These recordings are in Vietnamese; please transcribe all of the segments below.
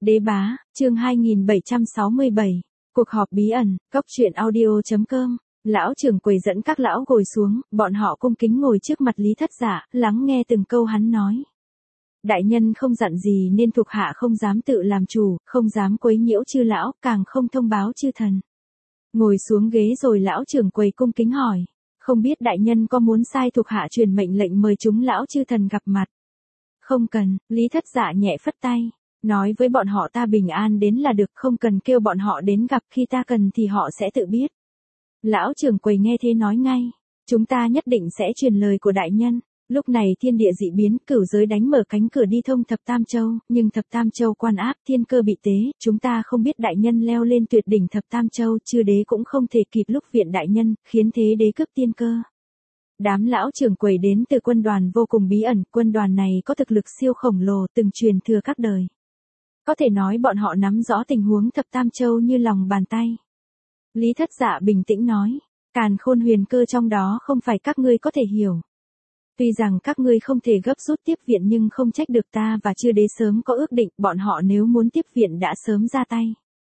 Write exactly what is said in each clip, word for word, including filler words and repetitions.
Đế bá, chương hai nghìn bảy trăm sáu mươi bảy, cuộc họp bí ẩn, cốc truyện audio.com. Lão trưởng quầy dẫn các lão ngồi xuống, bọn họ cung kính ngồi trước mặt Lý Thất Dạ, lắng nghe từng câu hắn nói. Đại nhân không dặn gì nên thuộc hạ không dám tự làm chủ, không dám quấy nhiễu chư lão, càng không thông báo chư thần. Ngồi xuống ghế rồi lão trưởng quầy cung kính hỏi, không biết đại nhân có muốn sai thuộc hạ truyền mệnh lệnh mời chúng lão chư thần gặp mặt? Không cần, Lý Thất Dạ nhẹ phất tay. Nói với bọn họ ta bình an đến là được, không cần kêu bọn họ đến gặp, khi ta cần thì họ sẽ tự biết. Lão trưởng quầy nghe thế nói ngay, chúng ta nhất định sẽ truyền lời của đại nhân. Lúc này thiên địa dị biến, cửu giới đánh mở cánh cửa đi thông thập tam châu, nhưng thập tam châu quan áp, thiên cơ bị tế, chúng ta không biết đại nhân leo lên tuyệt đỉnh thập tam châu, chư đế cũng không thể kịp lúc viện đại nhân, khiến thế đế cướp tiên cơ. Đám lão trưởng quầy đến từ quân đoàn vô cùng bí ẩn, quân đoàn này có thực lực siêu khổng lồ, từng truyền thừa các đời. Có thể nói bọn họ nắm rõ tình huống thập tam châu như lòng bàn tay. Lý Thất Dạ bình tĩnh nói, càn khôn huyền cơ trong đó không phải các ngươi có thể hiểu. Tuy rằng các ngươi không thể gấp rút tiếp viện nhưng không trách được ta và chư đế sớm có ước định, bọn họ nếu muốn tiếp viện đã sớm ra tay.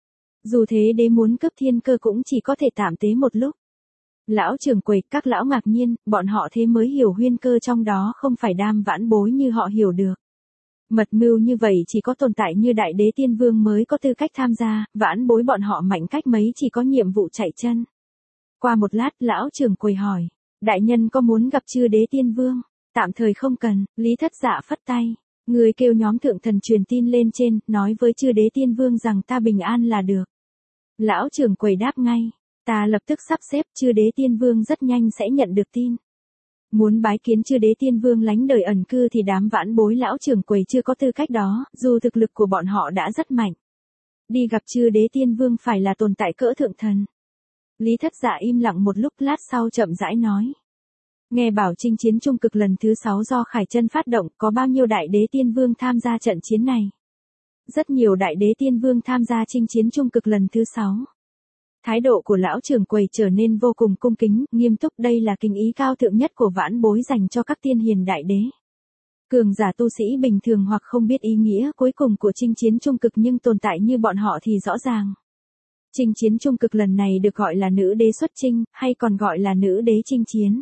Dù thế đế muốn cướp thiên cơ cũng chỉ có thể tạm tế một lúc. Lão trưởng quầy, các lão ngạc nhiên, bọn họ thế mới hiểu huyền cơ trong đó không phải đam vãn bối như họ hiểu được. Mật mưu như vậy chỉ có tồn tại như đại đế tiên vương mới có tư cách tham gia, vãn bối bọn họ mạnh cách mấy chỉ có nhiệm vụ chạy chân. Qua một lát, lão trưởng quầy hỏi, đại nhân có muốn gặp chư đế tiên vương? Tạm thời không cần, Lý Thất Dạ phất tay. Người kêu nhóm thượng thần truyền tin lên trên, nói với chư đế tiên vương rằng ta bình an là được. Lão trưởng quầy đáp ngay, ta lập tức sắp xếp, chư đế tiên vương rất nhanh sẽ nhận được tin. Muốn bái kiến chư đế tiên vương lánh đời ẩn cư thì đám vãn bối lão trưởng quầy chưa có tư cách đó, dù thực lực của bọn họ đã rất mạnh. Đi gặp chư đế tiên vương phải là tồn tại cỡ thượng thần. Lý Thất Dạ im lặng một lúc, lát sau chậm rãi nói. Nghe bảo chinh chiến trung cực lần thứ sáu do Khải Chân phát động, có bao nhiêu đại đế tiên vương tham gia trận chiến này? Rất nhiều đại đế tiên vương tham gia chinh chiến trung cực lần thứ sáu. Thái độ của lão trưởng quầy trở nên vô cùng cung kính, nghiêm túc, đây là kính ý cao thượng nhất của vãn bối dành cho các tiên hiền đại đế. Cường giả tu sĩ bình thường hoặc không biết ý nghĩa cuối cùng của chinh chiến trung cực nhưng tồn tại như bọn họ thì rõ ràng. Chinh chiến trung cực lần này được gọi là nữ đế xuất chinh, hay còn gọi là nữ đế chinh chiến.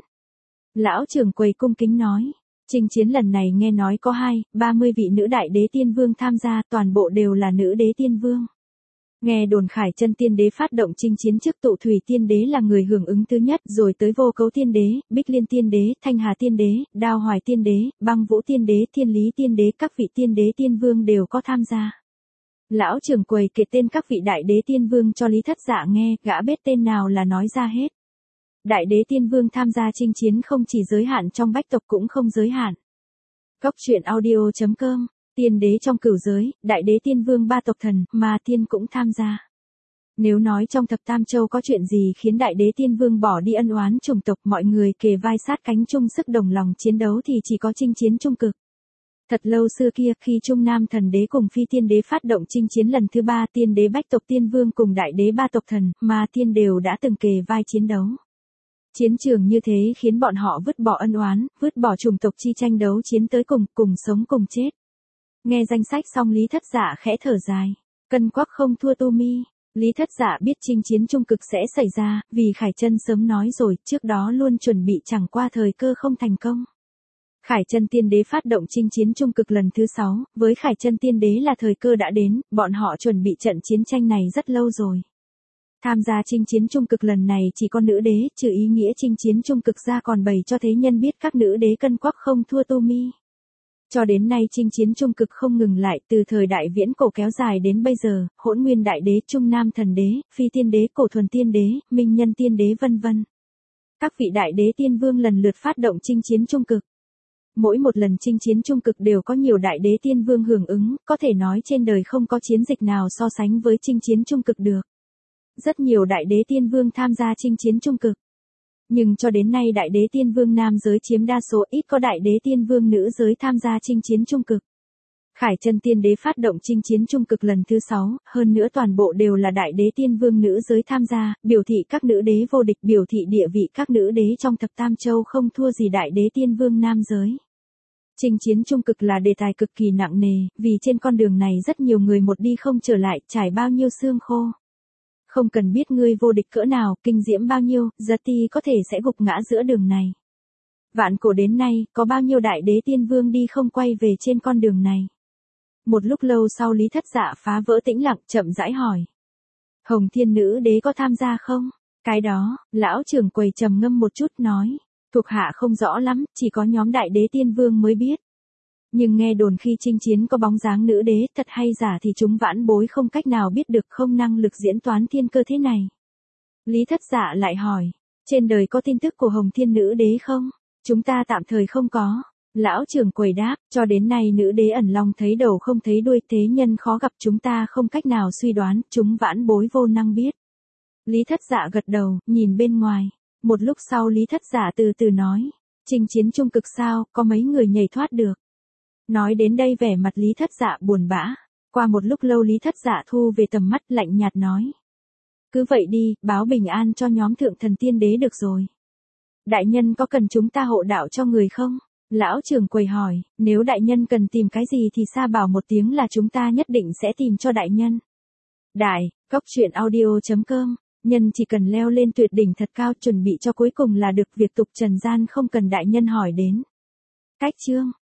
Lão trưởng quầy cung kính nói, chinh chiến lần này nghe nói có hai, ba mươi vị nữ đại đế tiên vương tham gia, toàn bộ đều là nữ đế tiên vương. Nghe đồn Khải Chân tiên đế phát động chinh chiến trước Tụ Thủy tiên đế là người hưởng ứng thứ nhất, rồi tới Vô Cấu tiên đế, Bích Liên tiên đế, Thanh Hà tiên đế, Đao Hoài tiên đế, Băng Vũ tiên đế, Thiên Lý tiên đế, các vị tiên đế tiên vương đều có tham gia. Lão trưởng quầy kể tên các vị đại đế tiên vương cho Lý Thất Dạ nghe, gã biết tên nào là nói ra hết. Đại đế tiên vương tham gia chinh chiến không chỉ giới hạn trong bách tộc cũng không giới hạn. Cốc truyện audio.com. Tiên đế trong cửu giới, đại đế tiên vương ba tộc thần, ma tiên cũng tham gia. Nếu nói trong thập tam châu có chuyện gì khiến đại đế tiên vương bỏ đi ân oán chủng tộc, mọi người kề vai sát cánh chung sức đồng lòng chiến đấu thì chỉ có chinh chiến trung cực. Thật lâu xưa kia, khi Trung Nam thần đế cùng phi tiên đế phát động chinh chiến lần thứ ba, tiên đế bách tộc tiên vương cùng đại đế ba tộc thần, ma tiên đều đã từng kề vai chiến đấu. Chiến trường như thế khiến bọn họ vứt bỏ ân oán, vứt bỏ chủng tộc chi tranh đấu chiến tới cùng, cùng sống cùng chết. Nghe danh sách xong Lý Thất Dạ khẽ thở dài. Cân quắc không thua tu mi. Lý Thất Dạ biết chinh chiến trung cực sẽ xảy ra, vì Khải Chân sớm nói rồi, trước đó luôn chuẩn bị, chẳng qua thời cơ không thành công. Khải Chân tiên đế phát động chinh chiến trung cực lần thứ sáu, với Khải Chân tiên đế là thời cơ đã đến, bọn họ chuẩn bị trận chiến tranh này rất lâu rồi. Tham gia chinh chiến trung cực lần này chỉ có nữ đế, trừ ý nghĩa chinh chiến trung cực ra còn bày cho thế nhân biết các nữ đế cân quắc không thua tu mi. Cho đến nay chinh chiến trung cực không ngừng lại, từ thời đại viễn cổ kéo dài đến bây giờ, Hỗn Nguyên đại đế, Trung Nam thần đế, Phi tiên đế, Cổ thuần tiên đế, Minh Nhân tiên đế vân vân. Các vị đại đế tiên vương lần lượt phát động chinh chiến trung cực. Mỗi một lần chinh chiến trung cực đều có nhiều đại đế tiên vương hưởng ứng, có thể nói trên đời không có chiến dịch nào so sánh với chinh chiến trung cực được. Rất nhiều đại đế tiên vương tham gia chinh chiến trung cực. Nhưng cho đến nay đại đế tiên vương nam giới chiếm đa số, ít có đại đế tiên vương nữ giới tham gia chinh chiến trung cực. Khải Chân tiên đế phát động chinh chiến trung cực lần thứ sáu, hơn nữa toàn bộ đều là đại đế tiên vương nữ giới tham gia, biểu thị các nữ đế vô địch, biểu thị địa vị các nữ đế trong thập tam châu không thua gì đại đế tiên vương nam giới. Chinh chiến trung cực là đề tài cực kỳ nặng nề, vì trên con đường này rất nhiều người một đi không trở lại, trải bao nhiêu xương khô. Không cần biết ngươi vô địch cỡ nào, kinh diễm bao nhiêu, giật ti có thể sẽ gục ngã giữa đường này. Vạn cổ đến nay, có bao nhiêu đại đế tiên vương đi không quay về trên con đường này. Một lúc lâu sau Lý Thất Dạ phá vỡ tĩnh lặng, chậm rãi hỏi. Hồng Thiên Nữ Đế có tham gia không? Cái đó, lão trưởng quầy trầm ngâm một chút nói. Thuộc hạ không rõ lắm, chỉ có nhóm đại đế tiên vương mới biết. Nhưng nghe đồn khi chinh chiến có bóng dáng nữ đế, thật hay giả thì chúng vãn bối không cách nào biết được, không năng lực diễn toán thiên cơ thế này. Lý Thất Dạ lại hỏi, trên đời có tin tức của Hồng Thiên Nữ Đế không? Chúng ta tạm thời không có. Lão trưởng quầy đáp, cho đến nay nữ đế ẩn long thấy đầu không thấy đuôi, thế nhân khó gặp, chúng ta không cách nào suy đoán, chúng vãn bối vô năng biết. Lý Thất Dạ gật đầu, nhìn bên ngoài. Một lúc sau Lý Thất Dạ từ từ nói, chinh chiến trung cực sao, có mấy người nhảy thoát được. Nói đến đây vẻ mặt Lý Thất Dạ buồn bã. Qua một lúc lâu Lý Thất Dạ thu về tầm mắt, lạnh nhạt nói. Cứ vậy đi, báo bình an cho nhóm thượng thần tiên đế được rồi. Đại nhân có cần chúng ta hộ đạo cho người không? Lão trưởng quầy hỏi, nếu đại nhân cần tìm cái gì thì sa bảo một tiếng là chúng ta nhất định sẽ tìm cho đại nhân. Đại, cốc truyện audio chấm com, nhân chỉ cần leo lên tuyệt đỉnh thật cao, chuẩn bị cho cuối cùng là được, việc tục trần gian không cần đại nhân hỏi đến. Cách chương